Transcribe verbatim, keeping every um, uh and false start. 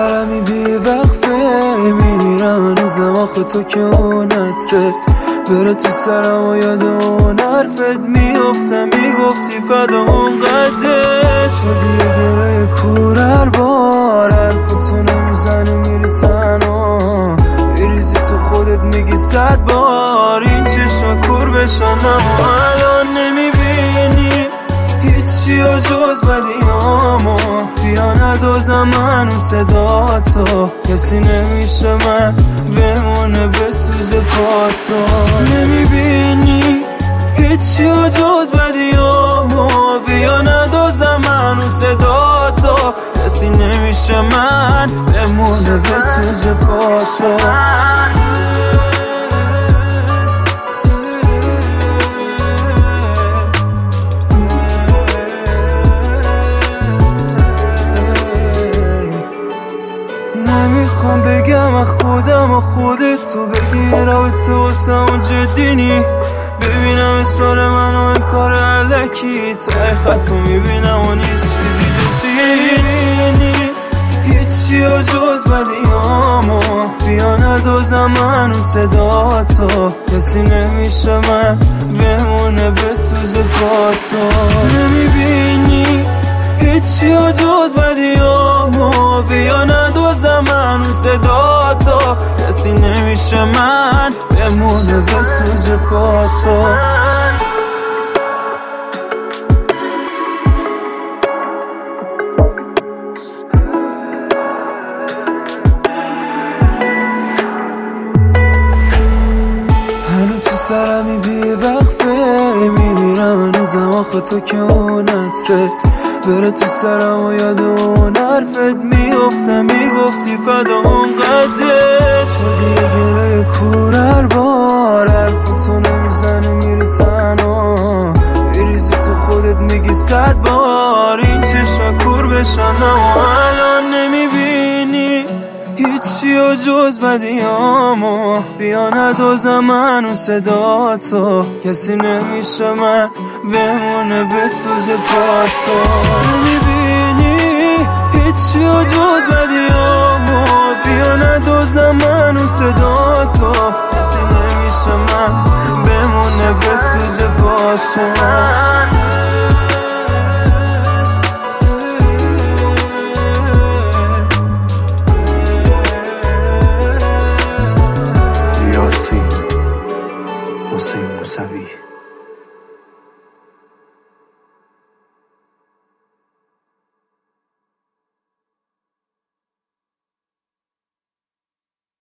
سرمی بی وقفه میمیرم هنوزم آخه تو که اونتت بره تو سرم و یاد اون حرفت میفتم میگفتی فدا اون قدت تو دیگه گره کورر بار حرفتو نمیزنی میری تنها بریزی تو خودت میگی صد بار این چشم کور بشن اما الان نمیبینی هیچی و جز بدیامو بیا ندازم من و صدا تو کسی نمیشه من بمونه بسوز پاتو نمیبینی هیچی و جز بدیامو بیا ندازم من و صدا تو کسی نمیشه من بمونه بسوز پاتو نمیخوام بگم از خودم و خودت تو بگی رابطه واسمون جدی نی ببینم اصرار من و این کار علکی تای خطو میبینم و نیست چیزی جز هیچی هیچی و جز بدیامو بیا ندازم من و صدا تو کسی نمیشه من بمونه بسوز پاتو نمیبینی هیچی و جز بدیامو بیا ندازم من و صدا تو کسی نمیشه من بمونه بسوز پاتو هنو تو سرمی بی وقفه میمیرم هنوزم آخه تو که اونتت بره تو سرم و یاد اون حرفت میفتم میگفتی فدا اون قدت تو دیگه گره کورر بار حرفتو نمیزنی میری تنها بریزی تو خودت میگی صد بار این چشم کور بشن اما الان نمیبینی هیچی و جز بدیامو بیا ندازم من و صدا تو کسی نمیشه من بمونه بسوز پاتو نمیبینی هیچی و جز بدیامو بیا ندازم من و صدا تو کسی نمیشه من بمونه بسوز پاتو حسین موسوی